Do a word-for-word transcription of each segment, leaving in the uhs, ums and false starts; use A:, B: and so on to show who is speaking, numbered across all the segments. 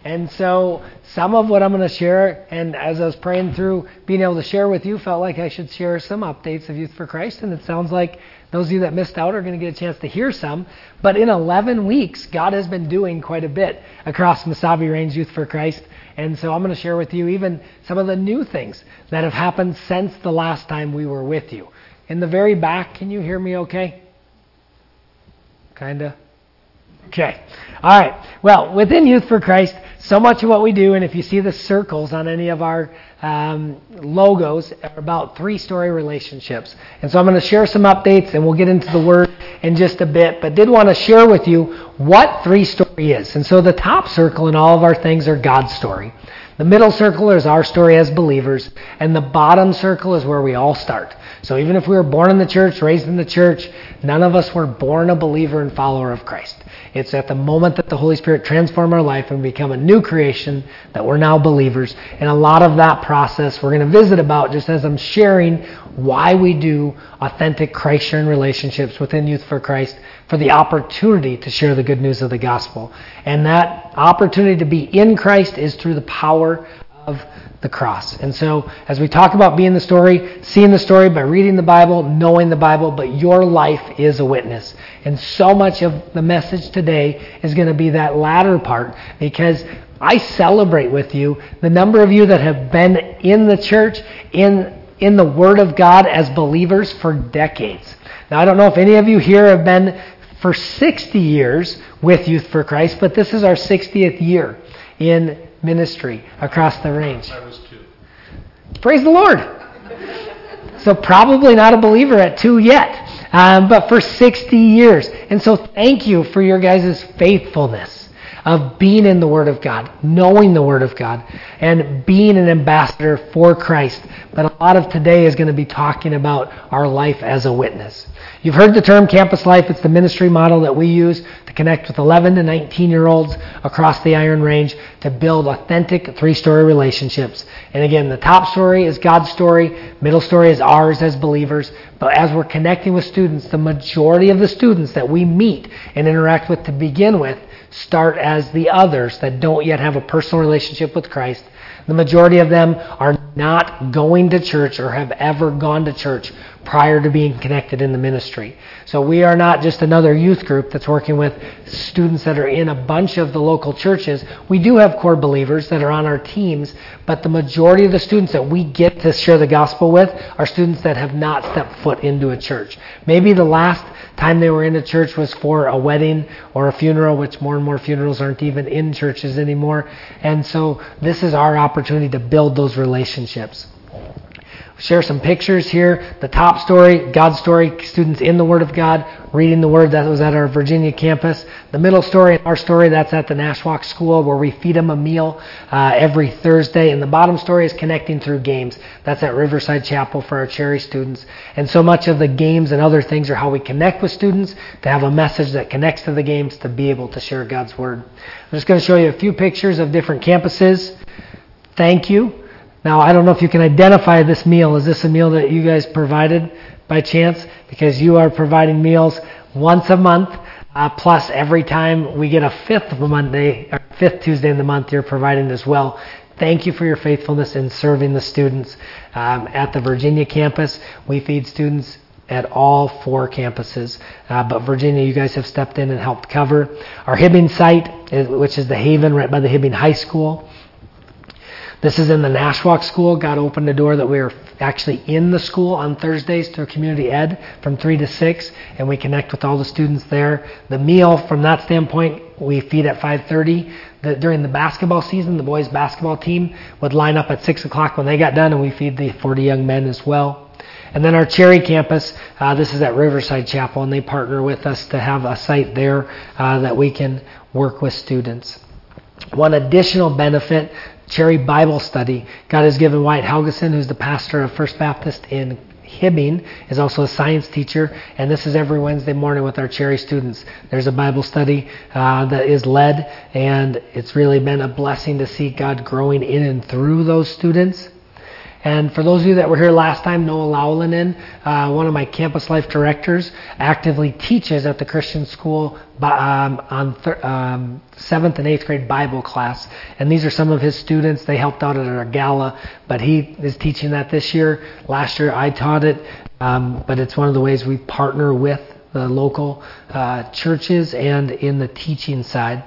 A: And so some of what I'm going to share, and as I was praying through being able to share with you, felt like I should share some updates of Youth for Christ. And it sounds like those of you that missed out are going to get a chance to hear some. But in eleven weeks, God has been doing quite a bit across Mesabi Range Youth for Christ. And so I'm going to share with you even some of the new things that have happened since the last time we were with you. In the very back, can you hear me okay? Kinda? Okay. All right. Well, within Youth for Christ, so much of what we do, and if you see the circles on any of our um, logos, are about three-story relationships. And so I'm going to share some updates, and we'll get into the Word in just a bit, but did want to share with you what three-story is. And so the top circle in all of our things are God's story. The middle circle is our story as believers, and the bottom circle is where we all start. So even if we were born in the church, raised in the church, none of us were born a believer and follower of Christ. It's at the moment that the Holy Spirit transforms our life and we become a new creation that we're now believers. And a lot of that process we're going to visit about just as I'm sharing why we do authentic Christ-sharing relationships within Youth for Christ for the opportunity to share the good news of the gospel. And that opportunity to be in Christ is through the power of the cross. And so as we talk about being the story, seeing the story by reading the Bible, knowing the Bible, but your life is a witness. And so much of the message today is going to be that latter part, because I celebrate with you the number of you that have been in the church, in in the Word of God as believers for decades. Now, I don't know if any of you here have been for sixty years with Youth for Christ, but this is our sixtieth year in ministry across the range.
B: I was two.
A: Praise the Lord. So probably not a believer at two yet, um, but for sixty years. And so thank you for your guys' faithfulness of being in the Word of God, knowing the Word of God, and being an ambassador for Christ. But a lot of today is going to be talking about our life as a witness. You've heard the term Campus Life. It's the ministry model that we use to connect with eleven to nineteen-year-olds across the Iron Range to build authentic three-story relationships. And again, the top story is God's story. Middle story is ours as believers. But as we're connecting with students, the majority of the students that we meet and interact with to begin with start as the others that don't yet have a personal relationship with Christ. The majority of them are not going to church or have ever gone to church prior to being connected in the ministry. So we are not just another youth group that's working with students that are in a bunch of the local churches. We do have core believers that are on our teams, but the majority of the students that we get to share the gospel with are students that have not stepped foot into a church. Maybe the last time they were in a church was for a wedding or a funeral, which more and more funerals aren't even in churches anymore. And so this is our opportunity to build those relationships. Share some pictures here. The top story, God's story, students in the Word of God, reading the Word. That was at our Virginia campus. The middle story, our story, that's at the Nashwauk School where we feed them a meal uh, every Thursday. And the bottom story is connecting through games. That's at Riverside Chapel for our Cherry students. And so much of the games and other things are how we connect with students to have a message that connects to the games to be able to share God's Word. I'm just going to show you a few pictures of different campuses. Thank you. Now, I don't know if you can identify this meal. Is this a meal that you guys provided by chance? Because you are providing meals once a month, uh, plus every time we get a fifth of a Monday, or fifth Tuesday in the month, you're providing as well. Thank you for your faithfulness in serving the students um, at the Virginia campus. We feed students at all four campuses. Uh, but Virginia, you guys have stepped in and helped cover. Our Hibbing site, is, which is the Haven right by the Hibbing High School. This is in the Nashwauk School. God opened the door that we are actually in the school on Thursdays through community ed from three to six, and we connect with all the students there. The meal, from that standpoint, we feed at five thirty. The, during the basketball season, the boys' basketball team would line up at six o'clock when they got done, and we feed the forty young men as well. And then our Cherry campus, uh, this is at Riverside Chapel, and they partner with us to have a site there uh, that we can work with students. One additional benefit, Cherry Bible Study. God has given Wyatt Helgeson, who's the pastor of First Baptist in Hibbing, is also a science teacher, and this is every Wednesday morning with our Cherry students. There's a Bible study uh, that is led, and it's really been a blessing to see God growing in and through those students. And for those of you that were here last time, Noah Lowlinen, uh, one of my campus life directors, actively teaches at the Christian school um, on th- um, seventh and eighth grade Bible class. And these are some of his students. They helped out at our gala, but he is teaching that this year. Last year I taught it, um, but it's one of the ways we partner with the local uh, churches and in the teaching side.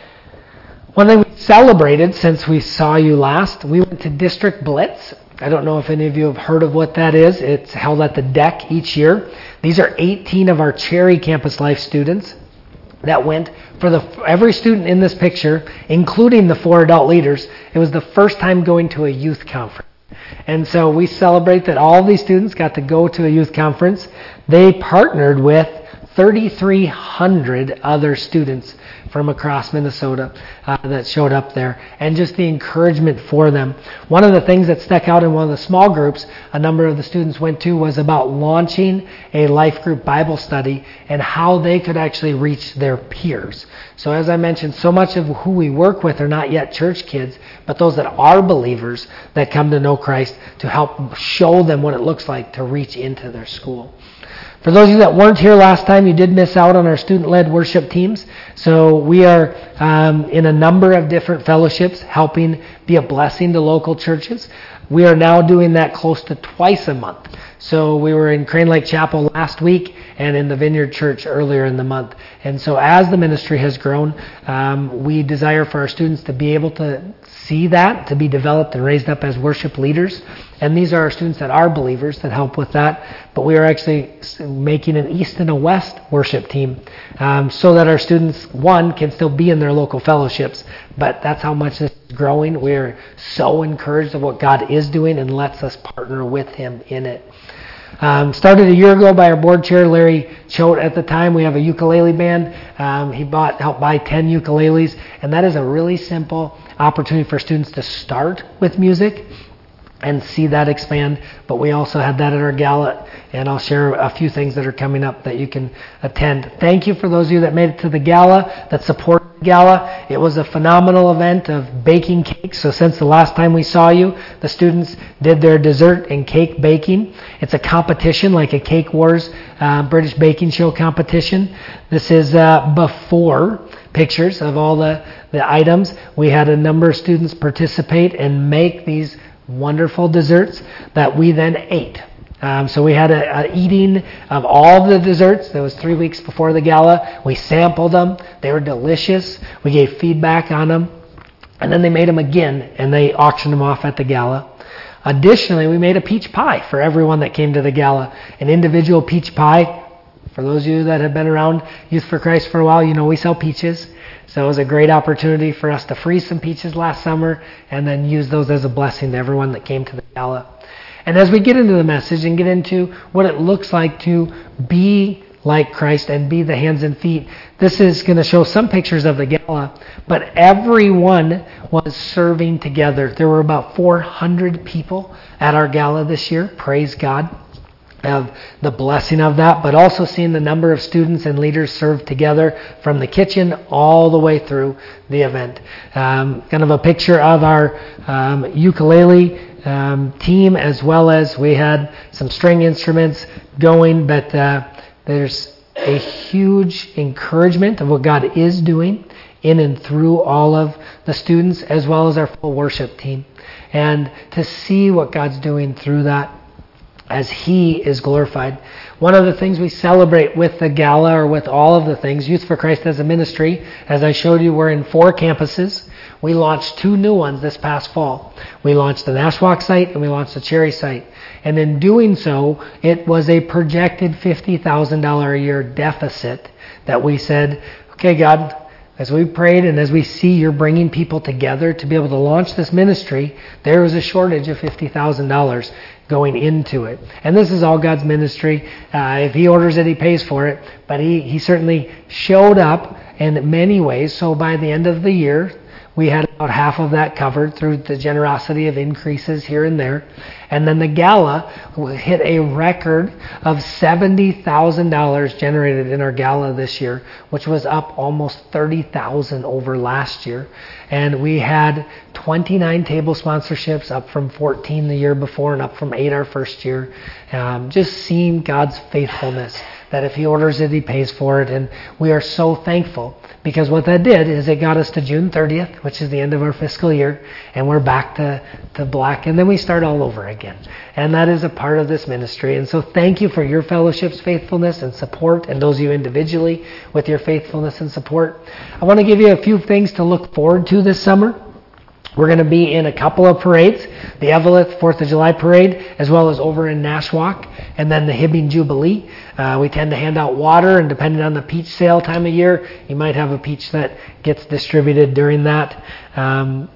A: One thing we celebrated since we saw you last, we went to District Blitz. I don't know if any of you have heard of what that is. It's held at the deck each year. These are eighteen of our Cherry Campus Life students that went. For the every student in this picture, including the four adult leaders, it was the first time going to a youth conference. And so we celebrate that all these students got to go to a youth conference. They partnered with thirty-three hundred other students from across Minnesota uh, that showed up there, and just the encouragement for them. One of the things that stuck out in one of the small groups a number of the students went to was about launching a life group Bible study and how they could actually reach their peers. So as I mentioned, so much of who we work with are not yet church kids, but those that are believers that come to know Christ, to help show them what it looks like to reach into their school. For those of you that weren't here last time, you did miss out on our student-led worship teams. So we are um, in a number of different fellowships helping be a blessing to local churches. We are now doing that close to twice a month. So we were in Crane Lake Chapel last week and in the Vineyard Church earlier in the month. And so as the ministry has grown, um, we desire for our students to be able to see that, to be developed and raised up as worship leaders. And these are our students that are believers that help with that. But we are actually making an East and a West worship team um, so that our students, one, can still be in their local fellowships. But that's how much this is growing. We're so encouraged of what God is doing and lets us partner with Him in it. Um, started a year ago by our board chair, Larry Choate. At the time, we have a ukulele band. Um, he bought, helped buy ten ukuleles, and that is a really simple opportunity for students to start with music and see that expand. But we also had that at our gala, and I'll share a few things that are coming up that you can attend. Thank you for those of you that made it to the gala, that support the gala. It was a phenomenal event of baking cakes. So since the last time we saw you, the students did their dessert and cake baking. It's a competition like a Cake Wars uh, British baking show competition. This is uh, before pictures of all the, the items. We had a number of students participate and make these wonderful desserts that we then ate. Um, so we had a, a eating of all the desserts. That was three weeks before the gala. We sampled them. They were delicious. We gave feedback on them. And then they made them again, and they auctioned them off at the gala. Additionally, we made a peach pie for everyone that came to the gala. An individual peach pie. For those of you that have been around Youth for Christ for a while, you know we sell peaches. So it was a great opportunity for us to freeze some peaches last summer and then use those as a blessing to everyone that came to the gala. And as we get into the message and get into what it looks like to be like Christ and be the hands and feet, this is going to show some pictures of the gala, but everyone was serving together. There were about four hundred people at our gala this year. Praise God. Of the blessing of that, but also seeing the number of students and leaders serve together from the kitchen all the way through the event. Um, kind of a picture of our um, ukulele um, team, as well as we had some string instruments going, but uh, there's a huge encouragement of what God is doing in and through all of the students, as well as our full worship team. And to see what God's doing through that as He is glorified. One of the things we celebrate with the gala, or with all of the things, Youth for Christ as a ministry, as I showed you, we're in four campuses. We launched two new ones this past fall. We launched the Nashwauk site and we launched the Cherry site. And in doing so, it was a projected fifty thousand dollars a year deficit that we said, okay, God, as we prayed and as we see you're bringing people together to be able to launch this ministry, there was a shortage of fifty thousand dollars going into it. And this is all God's ministry. Uh, if He orders it, He pays for it. But He, he certainly showed up in many ways. So by the end of the year, we had about half of that covered through the generosity of increases here and there. And then the gala hit a record of seventy thousand dollars generated in our gala this year, which was up almost thirty thousand dollars over last year. And we had twenty-nine table sponsorships, up from fourteen the year before and up from eight our first year. Um, just seeing God's faithfulness, that if He orders it, He pays for it. And we are so thankful, because what that did is it got us to June thirtieth, which is the end of our fiscal year, and we're back to, to black, and then we start all over again. And that is a part of this ministry. And so thank you for your fellowship's faithfulness and support, and those of you individually with your faithfulness and support. I want to give you a few things to look forward to this summer. We're going to be in a couple of parades, the Eveleth fourth of July parade, as well as over in Nashwauk, and then the Hibbing Jubilee. Uh, we tend to hand out water, and depending on the peach sale time of year, you might have a peach that gets distributed during that. Um,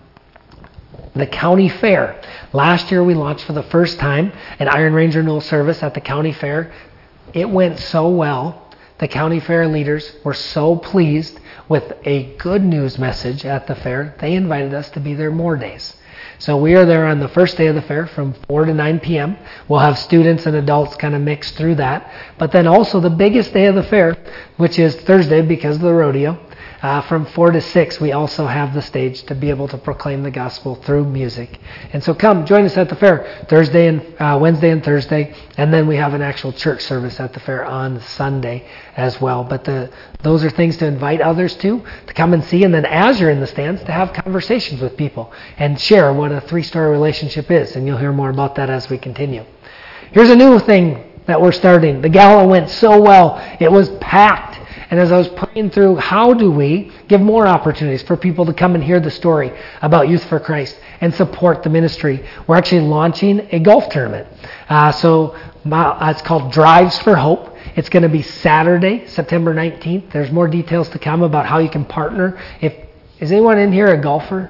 A: the county fair. Last year we launched for the first time an Iron Ranger Knoll service at the county fair. It went so well. The county fair leaders were so pleased with a good news message at the fair, they invited us to be there more days. So we are there on the first day of the fair from four to nine p.m. We'll have students and adults kind of mixed through that. But then also the biggest day of the fair, which is Thursday because of the rodeo, Uh, from four to six, we also have the stage to be able to proclaim the gospel through music. And so come, join us at the fair Thursday and uh, Wednesday and Thursday, and then we have an actual church service at the fair on Sunday as well. But the, those are things to invite others to, to come and see, and then as you're in the stands, to have conversations with people and share what a three-story relationship is, and you'll hear more about that as we continue. Here's a new thing that we're starting. The gala went so well. It was packed. And as I was praying through, how do we give more opportunities for people to come and hear the story about Youth for Christ and support the ministry? We're actually launching a golf tournament. Uh, so my, it's called Drives for Hope. It's going to be Saturday, September nineteenth. There's more details to come about how you can partner. If is anyone in here a golfer?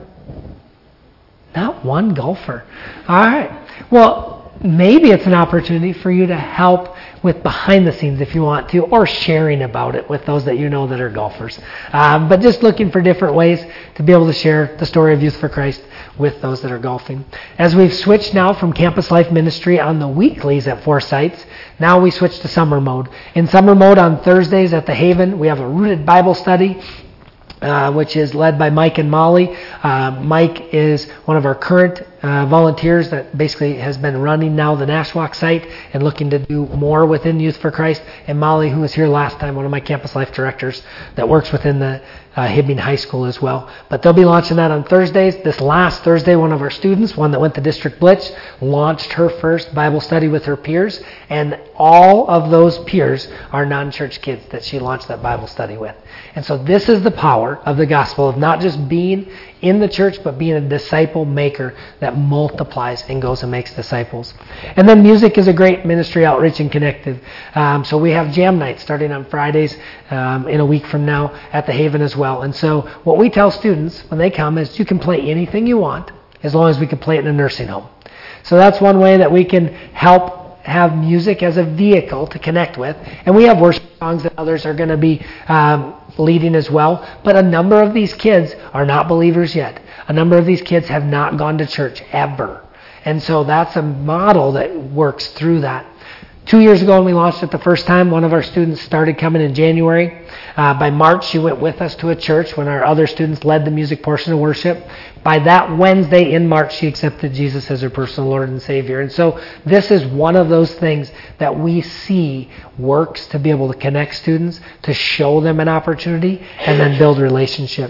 A: Not one golfer. All right. Well, maybe it's an opportunity for you to help with behind the scenes if you want to, or sharing about it with those that you know that are golfers. Um, but just looking for different ways to be able to share the story of Youth for Christ with those that are golfing. As we've switched now from Campus Life Ministry on the weeklies at four sites, now we switch to summer mode. In summer mode on Thursdays at the Haven, we have a Rooted Bible Study, Uh, which is led by Mike and Molly. Uh, Mike is one of our current uh, volunteers that basically has been running now the Nashwauk site and looking to do more within Youth for Christ. And Molly, who was here last time, one of my Campus Life directors that works within the uh, Hibbing High School as well. But they'll be launching that on Thursdays. This last Thursday, one of our students, one that went to District Blitz, launched her first Bible study with her peers. And all of those peers are non-church kids that she launched that Bible study with. And so this is the power of the gospel of not just being in the church, but being a disciple maker that multiplies and goes and makes disciples. And then music is a great ministry outreach and connective. Um, so we have jam nights starting on Fridays um, in a week from now at the Haven as well. And so what we tell students when they come is you can play anything you want as long as we can play it in a nursing home. So that's one way that we can help have music as a vehicle to connect with. And we have worship songs that others are going to be um, leading as well. But a number of these kids are not believers yet. A number of these kids have not gone to church ever. And so that's a model that works through that. Two years ago when we launched it the first time, one of our students started coming in January. Uh, by March, she went with us to a church when our other students led the music portion of worship. By that Wednesday in March, she accepted Jesus as her personal Lord and Savior. And so this is one of those things that we see works to be able to connect students, to show them an opportunity, and then build relationship.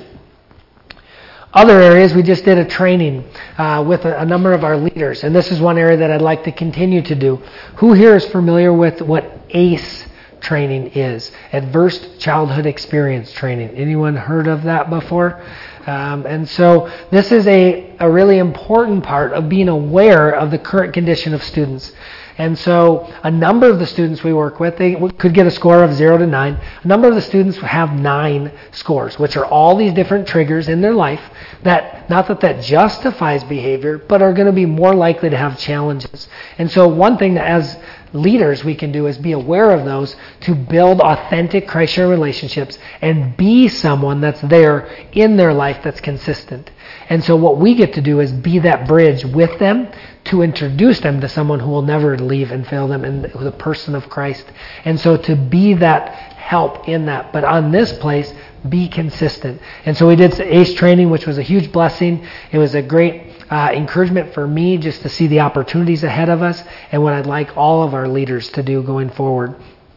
A: Other areas, we just did a training uh, with a, a number of our leaders, and this is one area that I'd like to continue to do. Who here is familiar with what ACE training is? Adverse Childhood Experience Training. Anyone heard of that before? Um, and so this is a, a really important part of being aware of the current condition of students. And so a number of the students we work with, they could get a score of zero to nine. A number of the students have nine scores, which are all these different triggers in their life that, not that that justifies behavior, but are going to be more likely to have challenges. And so one thing that as leaders we can do is be aware of those to build authentic Christ-sharing relationships and be someone that's there in their life that's consistent. And so what we get to do is be that bridge with them to introduce them to someone who will never leave and fail them, in the person of Christ. And so to be that help in that. But on this place, be consistent. And so we did ACE training, which was a huge blessing. It was a great uh, encouragement for me just to see the opportunities ahead of us and what I'd like all of our leaders to do going forward.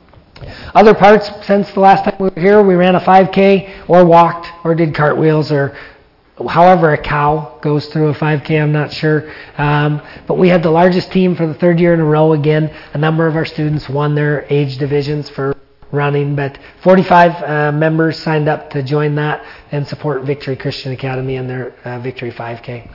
A: Other parts, since the last time we were here, we ran a five K or walked or did cartwheels or however a cow goes through a five K, I'm not sure. Um, but we had the largest team for the third year in a row again. A number of our students won their age divisions for running, but forty-five uh, members signed up to join that and support Victory Christian Academy and their uh, Victory five K.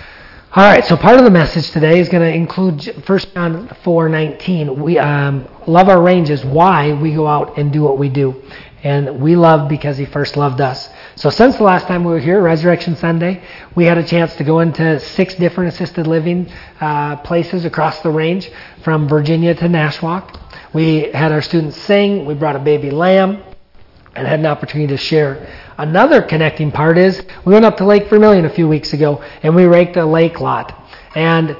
A: All right, so part of the message today is going to include First John four nineteen. We um, love our range is why we go out and do what we do. And we love because he first loved us. So since the last time we were here, Resurrection Sunday, we had a chance to go into six different assisted living uh, places across the range, from Virginia to Nashwauk. We had our students sing, we brought a baby lamb, and had an opportunity to share. Another connecting part is we went up to Lake Vermilion a few weeks ago, and we raked a lake lot. And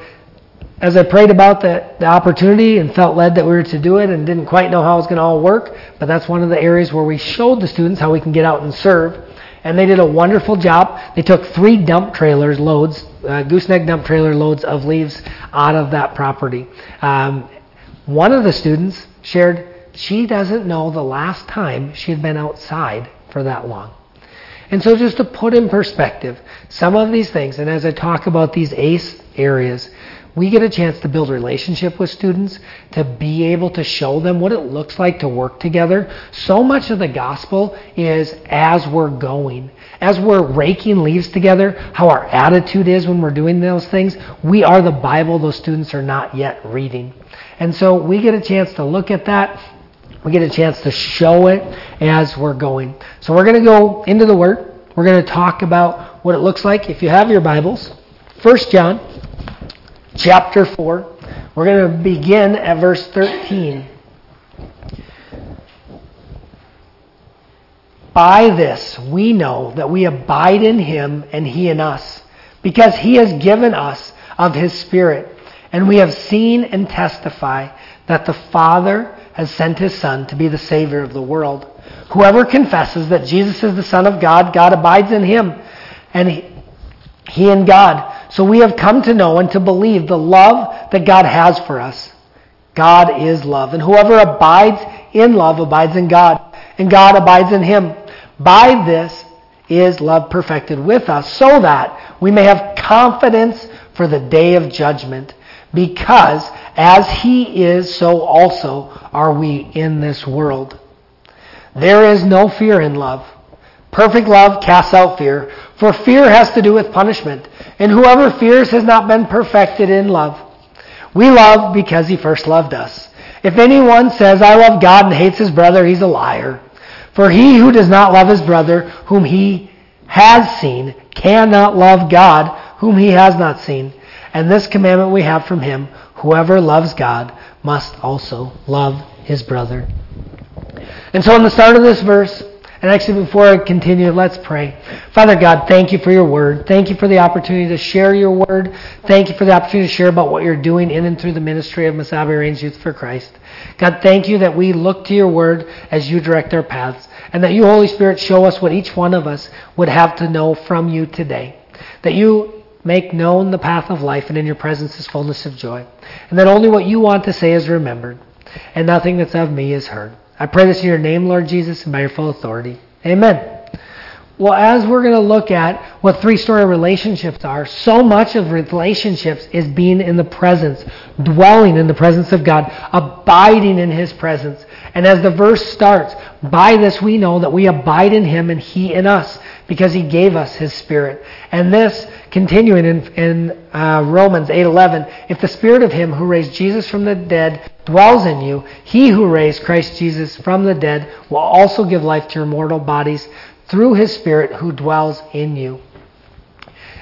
A: as I prayed about the, the opportunity and felt led that we were to do it and didn't quite know how it was going to all work, but that's one of the areas where we showed the students how we can get out and serve. And they did a wonderful job. They took three dump trailers loads, uh, gooseneck dump trailer loads of leaves out of that property. Um, one of the students shared she doesn't know the last time she had been outside for that long. And so just to put in perspective some of these things, and as I talk about these ACE areas, we get a chance to build a relationship with students, to be able to show them what it looks like to work together. So much of the gospel is as we're going, as we're raking leaves together, how our attitude is when we're doing those things. We are the Bible those students are not yet reading. And so we get a chance to look at that. We get a chance to show it as we're going. So we're going to go into the Word. We're going to talk about what it looks like. If you have your Bibles, First John chapter four. We're going to begin at verse thirteen. By this we know that we abide in him and he in us, because he has given us of his Spirit. And we have seen and testify that the Father has sent his Son to be the Savior of the world. Whoever confesses that Jesus is the Son of God, God abides in him, and he, he in God. So we have come to know and to believe the love that God has for us. God is love. And whoever abides in love abides in God, and God abides in him. By this is love perfected with us, so that we may have confidence for the day of judgment. Because as he is, so also are we in this world. There is no fear in love. Perfect love casts out fear, for fear has to do with punishment, and whoever fears has not been perfected in love. We love because he first loved us. If anyone says, I love God, and hates his brother, he's a liar. For he who does not love his brother, whom he has seen, cannot love God, whom he has not seen. And this commandment we have from him, whoever loves God must also love his brother. And so in the start of this verse, and actually before I continue, let's pray. Father God, thank you for your word. Thank you for the opportunity to share your word. Thank you for the opportunity to share about what you're doing in and through the ministry of Mesabi Range Youth for Christ. God, thank you that we look to your word as you direct our paths, and that you, Holy Spirit, show us what each one of us would have to know from you today. That you make known the path of life, and in your presence is fullness of joy. And that only what you want to say is remembered, and nothing that's of me is heard. I pray this in your name, Lord Jesus, and by your full authority. Amen. Well, as we're going to look at what three-story relationships are, so much of relationships is being in the presence, dwelling in the presence of God, abiding in his presence. And as the verse starts, by this we know that we abide in him and he in us, because he gave us his Spirit. And this, continuing in, in uh, Romans eight eleven, if the Spirit of him who raised Jesus from the dead dwells in you, he who raised Christ Jesus from the dead will also give life to your mortal bodies through his Spirit who dwells in you.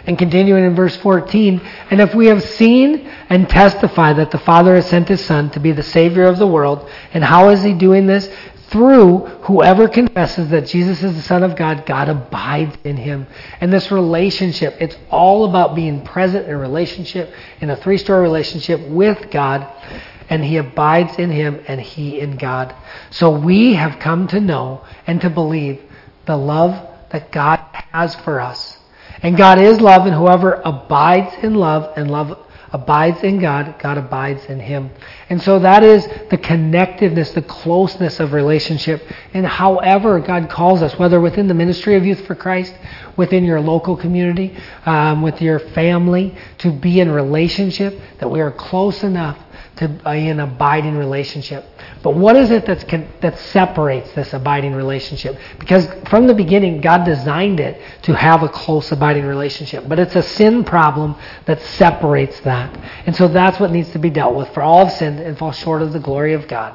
A: And continuing in verse fourteen, and if we have seen and testify that the Father has sent His Son to be the Savior of the world, and how is He doing this? Through whoever confesses that Jesus is the Son of God, God abides in Him. And this relationship, it's all about being present in a relationship, in a three-story relationship with God, and He abides in Him and He in God. So we have come to know and to believe the love that God has for us. And God is love, and whoever abides in love and love abides in God, God abides in him. And so that is the connectiveness, the closeness of relationship. And however God calls us, whether within the ministry of Youth for Christ, within your local community, um, with your family, to be in relationship, that we are close enough to be in abiding relationship. But what is it that's con- that separates this abiding relationship? Because from the beginning, God designed it to have a close abiding relationship. But it's a sin problem that separates that. And so that's what needs to be dealt with. For all have sinned and fall short of the glory of God.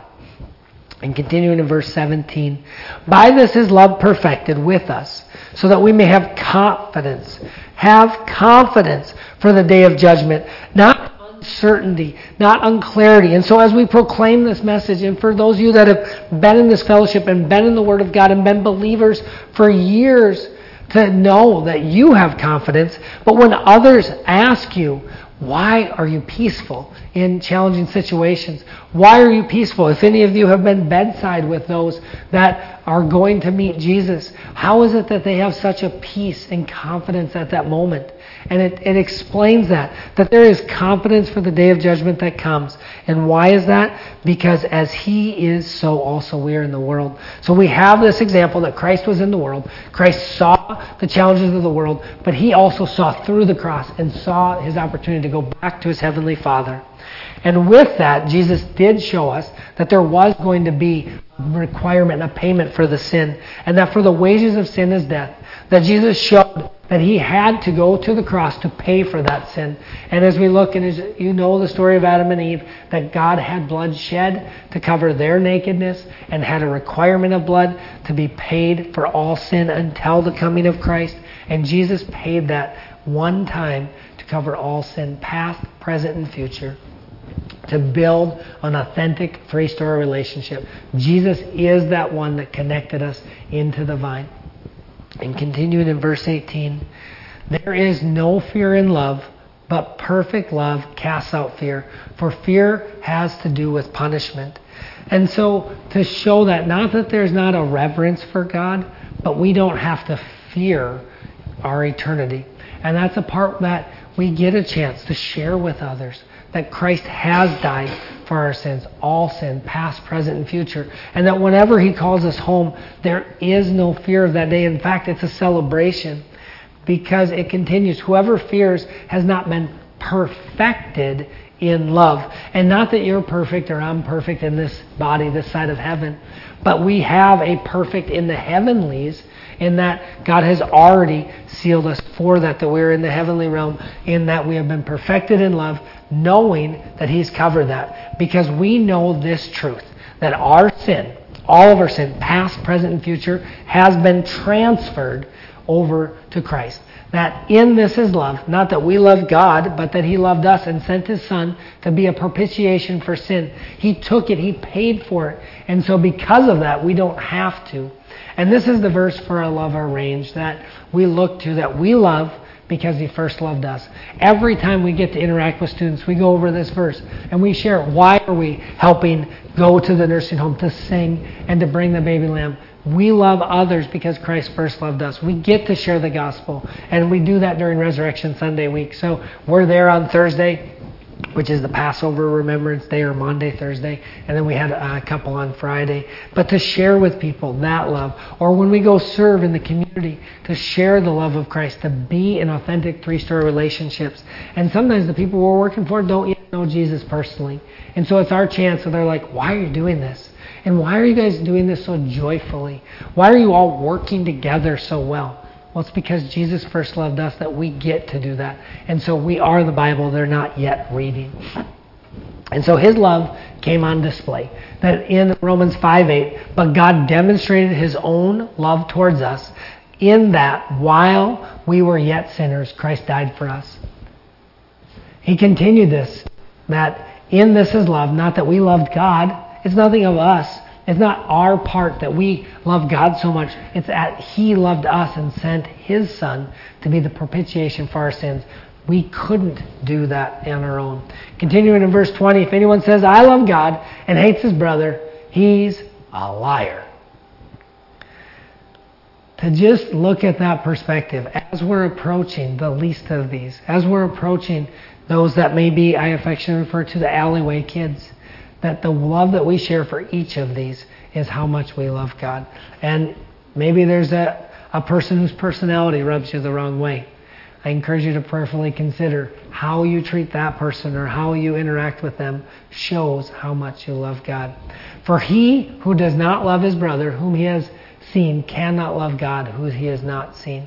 A: And continuing in verse seventeen, by this is love perfected with us, so that we may have confidence. Have confidence for the day of judgment. Not uncertainty, not unclarity. And so as we proclaim this message, and for those of you that have been in this fellowship and been in the Word of God and been believers for years, to know that you have confidence. But when others ask you, why are you peaceful in challenging situations? Why are you peaceful? If any of you have been bedside with those that are going to meet Jesus, how is it that they have such a peace and confidence at that moment? And it, it explains that, that there is confidence for the day of judgment that comes. And why is that? Because as He is, so also we are in the world. So we have this example that Christ was in the world. Christ saw the challenges of the world, but He also saw through the cross and saw His opportunity to go back to His Heavenly Father. And with that, Jesus did show us that there was going to be a requirement, a payment for the sin, and that for the wages of sin is death. That Jesus showed that He had to go to the cross to pay for that sin. And as we look, and as you know the story of Adam and Eve, that God had blood shed to cover their nakedness and had a requirement of blood to be paid for all sin until the coming of Christ. And Jesus paid that one time to cover all sin, past, present, and future, to build an authentic three-story relationship. Jesus is that one that connected us into the vine. And continuing in verse eighteen, there is no fear in love, but perfect love casts out fear. For fear has to do with punishment. And so to show that, not that there's not a reverence for God, but we don't have to fear our eternity. And that's a part that we get a chance to share with others, that Christ has died for our sins, all sin, past, present, and future. And that whenever He calls us home, there is no fear of that day. In fact, it's a celebration, because it continues. Whoever fears has not been perfected in love. And not that you're perfect or I'm perfect in this body, this side of heaven, but we have a perfect in the heavenlies, in that God has already sealed us for that, that we're in the heavenly realm, in that we have been perfected in love, knowing that He's covered that. Because we know this truth, that our sin, all of our sin, past, present, and future, has been transferred over to Christ. That in this is love, not that we love God, but that He loved us and sent His Son to be a propitiation for sin. He took it, He paid for it. And so because of that, we don't have to. And this is the verse for our love, our range, that we look to, that we love because He first loved us. Every time we get to interact with students, we go over this verse and we share, why are we helping go to the nursing home to sing and to bring the baby lamb? We love others because Christ first loved us. We get to share the gospel, and we do that during Resurrection Sunday week. So we're there on Thursday, which is the Passover Remembrance Day, or Monday, Thursday, and then we had a couple on Friday. But to share with people that love, or when we go serve in the community, to share the love of Christ, to be in authentic three-story relationships. And sometimes the people we're working for don't even know Jesus personally. And so it's our chance, so they're like, why are you doing this? And why are you guys doing this so joyfully? Why are you all working together so well? Well, it's because Jesus first loved us that we get to do that. And so we are the Bible they're not yet reading. And so His love came on display. That in Romans five eight, but God demonstrated His own love towards us, in that while we were yet sinners, Christ died for us. He continued this, that in this is love, not that we loved God. It's nothing of us. It's not our part that we love God so much. It's that He loved us and sent His Son to be the propitiation for our sins. We couldn't do that on our own. Continuing in verse twenty, if anyone says, I love God and hates his brother, he's a liar. To just look at that perspective as we're approaching the least of these, as we're approaching those that maybe I affectionately refer to the alleyway kids, that the love that we share for each of these is how much we love God. And maybe there's a, a person whose personality rubs you the wrong way. I encourage you to prayerfully consider how you treat that person or how you interact with them shows how much you love God. For he who does not love his brother whom he has seen cannot love God who he has not seen.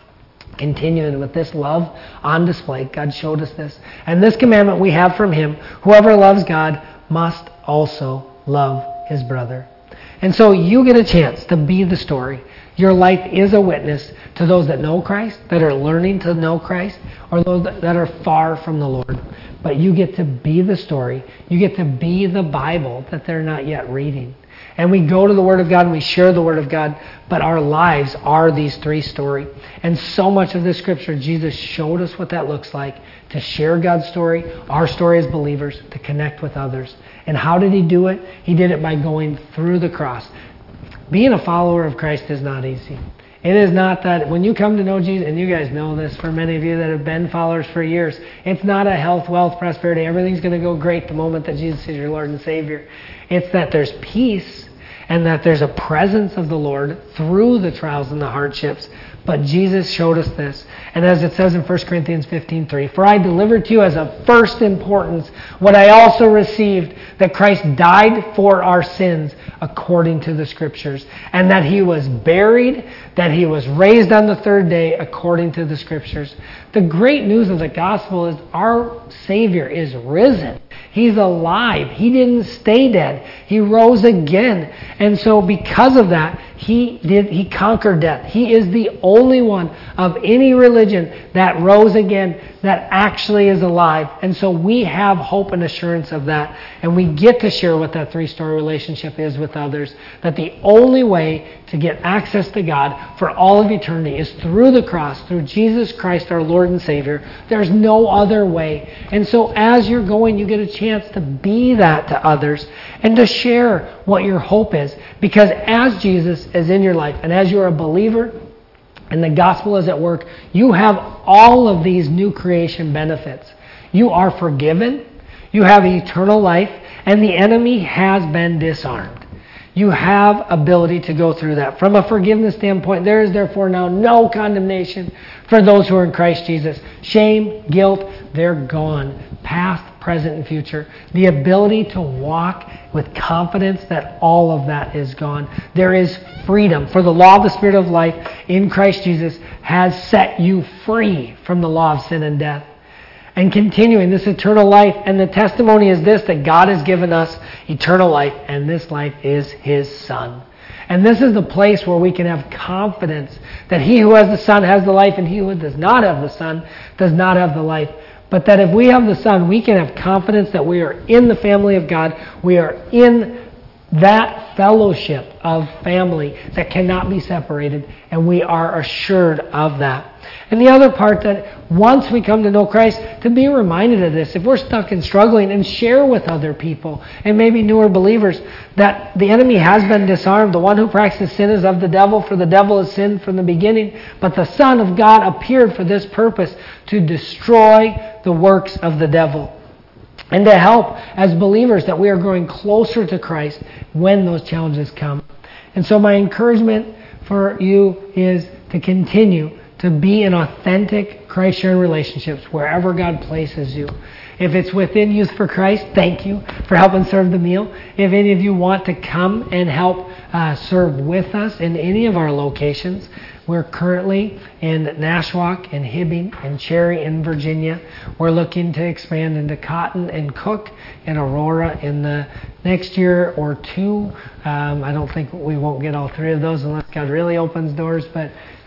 A: Continuing with this love on display, God showed us this. And this commandment we have from Him, whoever loves God must also love his brother. And so you get a chance to be the story. Your life is a witness to those that know Christ, that are learning to know Christ, or those that are far from the Lord. But you get to be the story. You get to be the Bible that they're not yet reading. And we go to the Word of God and we share the Word of God, but our lives are these three stories. And so much of the Scripture, Jesus showed us what that looks like, to share God's story, our story as believers, to connect with others. And how did He do it? He did it by going through the cross. Being a follower of Christ is not easy. It is not that when you come to know Jesus, and you guys know this for many of you that have been followers for years, it's not a health, wealth, prosperity. Everything's going to go great the moment that Jesus is your Lord and Savior. It's that there's peace and that there's a presence of the Lord through the trials and the hardships. But Jesus showed us this. And as it says in First Corinthians fifteen three, for I delivered to you as of first importance what I also received, that Christ died for our sins according to the Scriptures, and that He was buried, that He was raised on the third day according to the Scriptures. The great news of the gospel is our Savior is risen. He's alive. He didn't stay dead. He rose again. And so because of that, He did. He conquered death. He is the only one of any religion that rose again, that actually is alive. And so we have hope and assurance of that. And we get to share what that three-story relationship is with others. That the only way to get access to God for all of eternity is through the cross, through Jesus Christ, our Lord and Savior. There's no other way. And so as you're going, you get a chance to be that to others and to share what your hope is. Because as Jesus is in your life, and as you're a believer, and the gospel is at work, you have all of these new creation benefits. You are forgiven, you have eternal life, and the enemy has been disarmed. You have ability to go through that. From a forgiveness standpoint, there is therefore now no condemnation for those who are in Christ Jesus. Shame, guilt, they're gone. Past, present, and future. The ability to walk with confidence that all of that is gone. There is freedom. For the law of the Spirit of life in Christ Jesus has set you free from the law of sin and death. And continuing this eternal life. And the testimony is this, that God has given us eternal life, and this life is His Son. And this is the place where we can have confidence that he who has the Son has the life, and he who does not have the Son does not have the life. But that if we have the Son, we can have confidence that we are in the family of God. We are in that fellowship of family that cannot be separated, and we are assured of that. And the other part, that once we come to know Christ, to be reminded of this. If we're stuck and struggling, and share with other people, and maybe newer believers, that the enemy has been disarmed. The one who practices sin is of the devil, for the devil has sinned from the beginning. But the Son of God appeared for this purpose, to destroy the works of the devil. And to help as believers that we are growing closer to Christ when those challenges come. And so my encouragement for you is to continue to be in authentic Christ-sharing relationships wherever God places you. If it's within Youth for Christ, thank you for helping serve the meal. If any of you want to come and help uh, serve with us in any of our locations, we're currently in Nashwauk, in Hibbing, and Cherry in Virginia. We're looking to expand into Cotton and Cook and Aurora in the next year or two. Um, I don't think we won't get all three of those unless God really opens doors, but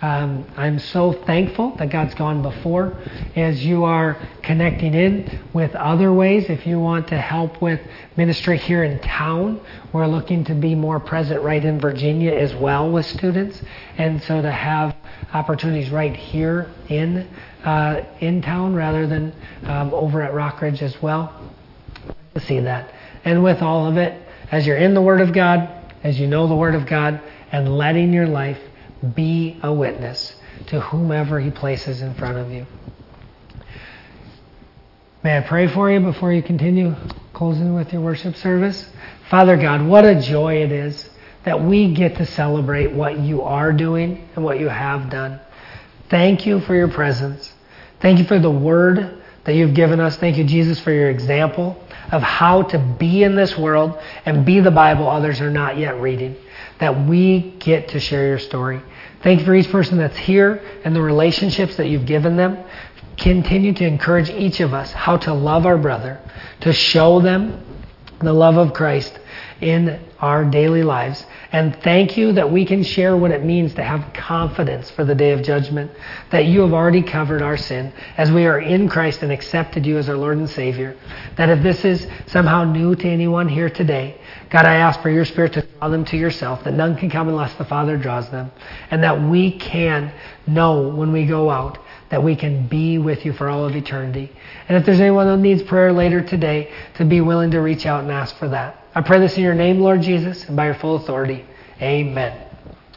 A: Um, I'm so thankful that God's gone before. As you are connecting in with other ways, if you want to help with ministry here in town, we're looking to be more present right in Virginia as well with students. And so to have opportunities right here in uh, in town rather than um, over at Rockridge as well, to see that. And with all of it, as you're in the Word of God, as you know the Word of God, and letting your life be a witness to whomever He places in front of you. May I pray for you before you continue closing with your worship service? Father God, what a joy it is that we get to celebrate what you are doing and what you have done. Thank you for your presence. Thank you for the Word that you've given us. Thank you, Jesus, for your example of how to be in this world and be the Bible others are not yet reading. That we get to share your story. Thank you for each person that's here and the relationships that you've given them. Continue to encourage each of us how to love our brother, to show them the love of Christ in our daily lives. And thank you that we can share what it means to have confidence for the day of judgment, that you have already covered our sin as we are in Christ and accepted you as our Lord and Savior. That if this is somehow new to anyone here today, God, I ask for your Spirit to draw them to yourself, that none can come unless the Father draws them, and that we can know when we go out that we can be with you for all of eternity. And if there's anyone who needs prayer later today, to be willing to reach out and ask for that. I pray this in your name, Lord Jesus, and by your full authority. Amen.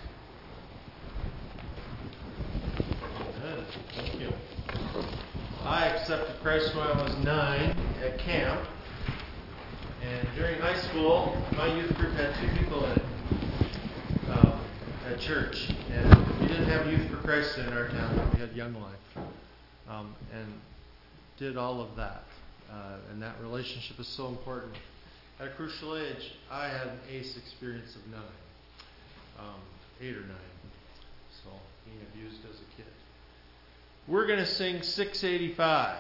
B: Amen. Thank you. I accepted Christ when I was nine at camp. And during high school, my youth group had two people in it um, at church. And we didn't have Youth for Christ in our town. We had Young Life. Um, and did all of that. Uh, and that relationship is so important. At a crucial age, I had an ACE experience of nine. Um, eight or nine. So, being abused as a kid. We're going to sing six eighty-five.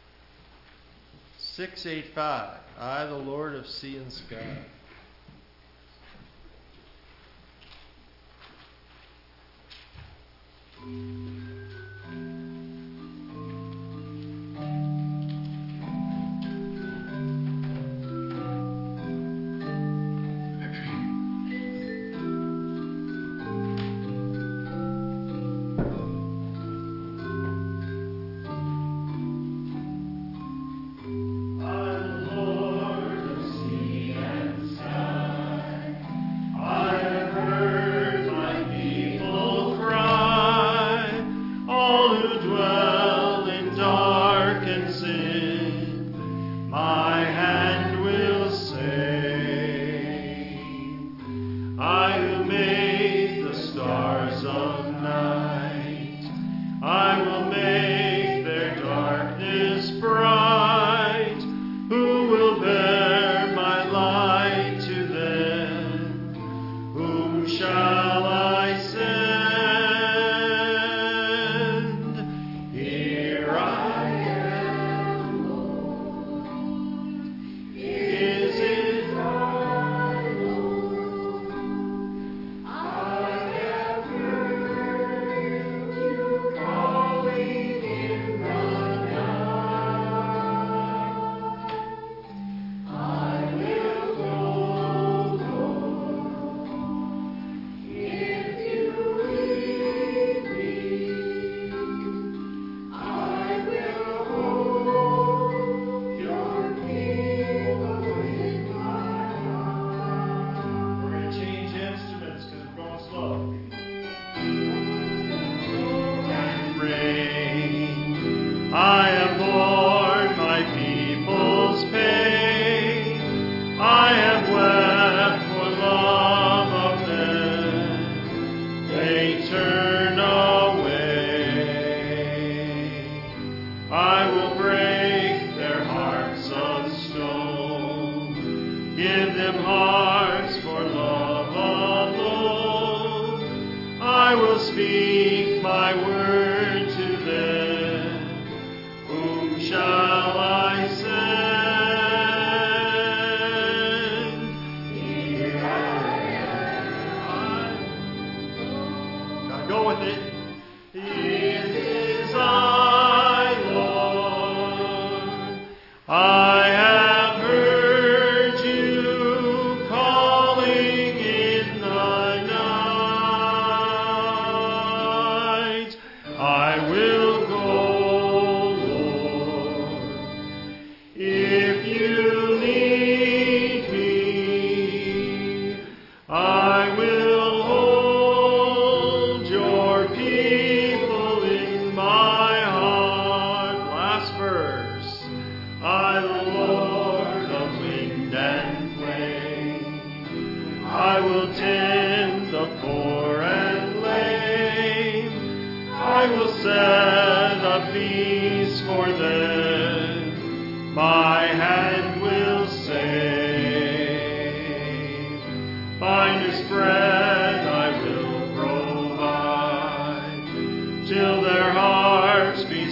B: six eighty-five. I, the Lord of sea and sky. set a feast for them. My hand will save. Finest bread I will provide, till their hearts be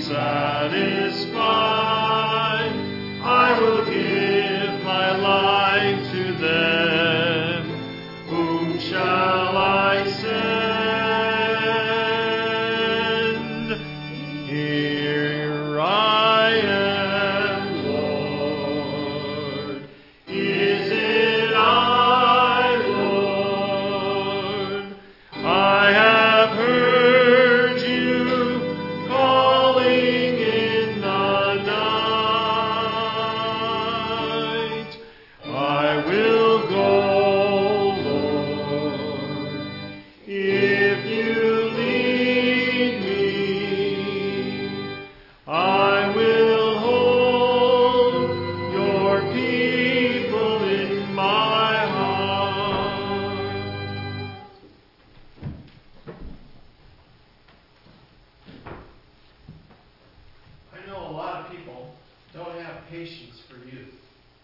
B: satisfied. I will give my life to them. Whom shall I send? Here I am, Lord. Is it I, Lord? I have heard you calling in the night. I will go, Lord, if you lead me. I will hold your people in my heart. I know a lot of people don't have patience for youth.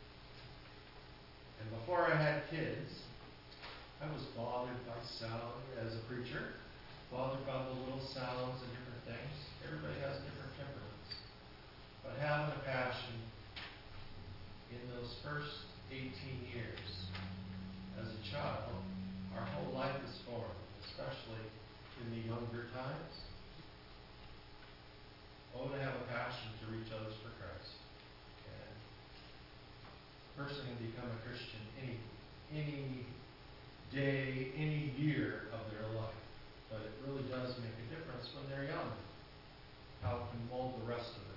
B: And before I had kids, I was bothered by sound as a preacher, bothered by the little sounds and different things. Everybody has different temperaments. But having a passion in those first eighteen years as a child, our whole life is formed, especially in the younger times. Oh, to have a passion to reach others for Christ. And a person can become a Christian any, any day, any year of their life. But it really does make a difference when they're young, how it can mold the rest of their